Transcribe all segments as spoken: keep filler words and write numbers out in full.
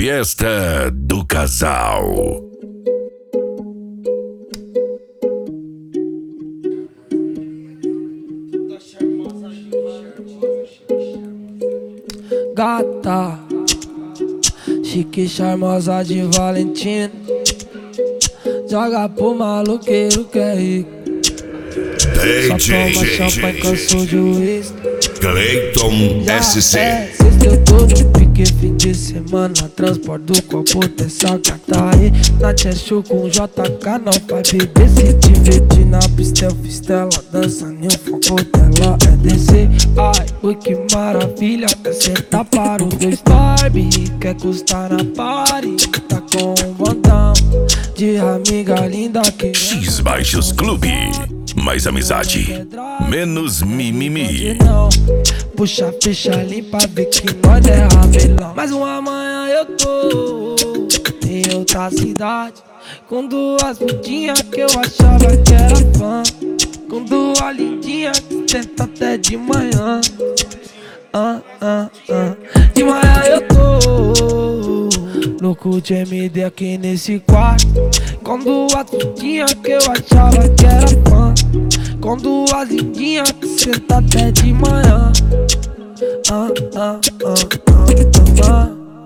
Fiesta do Casal. Gata, chique charmosa de Valentina, joga pro maluqueiro que é rico. Só toma champanhe, cansou de uísque. Cleiton S C. É, sexta eu tô no pique, fim de semana, transporte do copo, tem essa gata aí. Na Tchechu com J K, não vai beber, se divertir na pista, eu fiz tela, dança, nem o foco dela é descer. Ai, ui que maravilha, quer sentar para os dois Barbie, quer custar na party, tá com um bandão de amiga linda que X Baixos Clube. Mais amizade, menos mimimi. Puxa, fecha, limpa, vê que nós é rabelão. Mas uma manhã eu tô em outra cidade, com duas putinhas que eu achava que era fã, com duas lindinhas que senta até de manhã. ah, ah, ah. De manhã eu tô louco de M D aqui nesse quarto, com duas putinhas que eu achava que era fã, com duas lindinhas que senta até de manhã. Ah, ah, ah, ah, ah.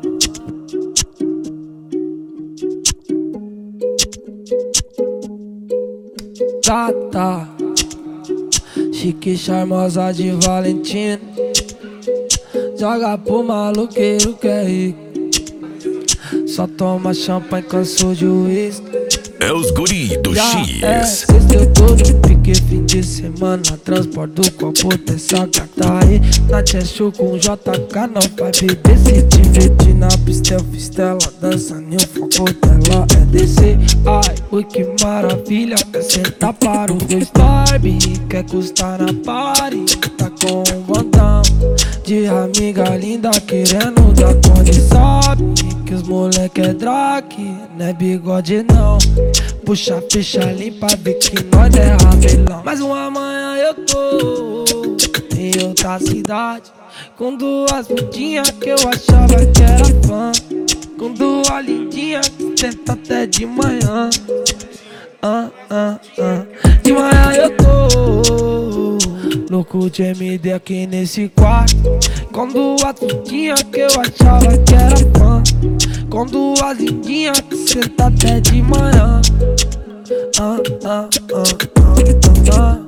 Gata, chique charmosa de Valentina, joga pro maluqueiro que é rico. Só toma champanhe, cansou de uísque. É os guri do X. É, sexta eu tô no pique, fim de semana, transporte do copo, tem essa gata aí. Na Tchechu com J K, não vai beber, se divertir na pista, eu fiz tela, dança, nem o foco dela é descer. Ai, ui que maravilha, quer sentar para os dois Barbie, quer custar na party, tá com um bandão de amiga linda querendo dar conta. Sabe que os moleque é drag, não é bigode não. Puxa, fecha, limpa, vê que nós é rabelão. Mas uma manhã eu tô em outra cidade, com duas putinhas que eu achava que era fã, com duas lindinhas que senta até de manhã. Ah, ah, ah. De manhã eu tô louco de M D aqui nesse quarto, com duas putinhas que eu achava que era fã, com duas lindinhas que senta até de manhã. Ah, ah, ah, ah, ah.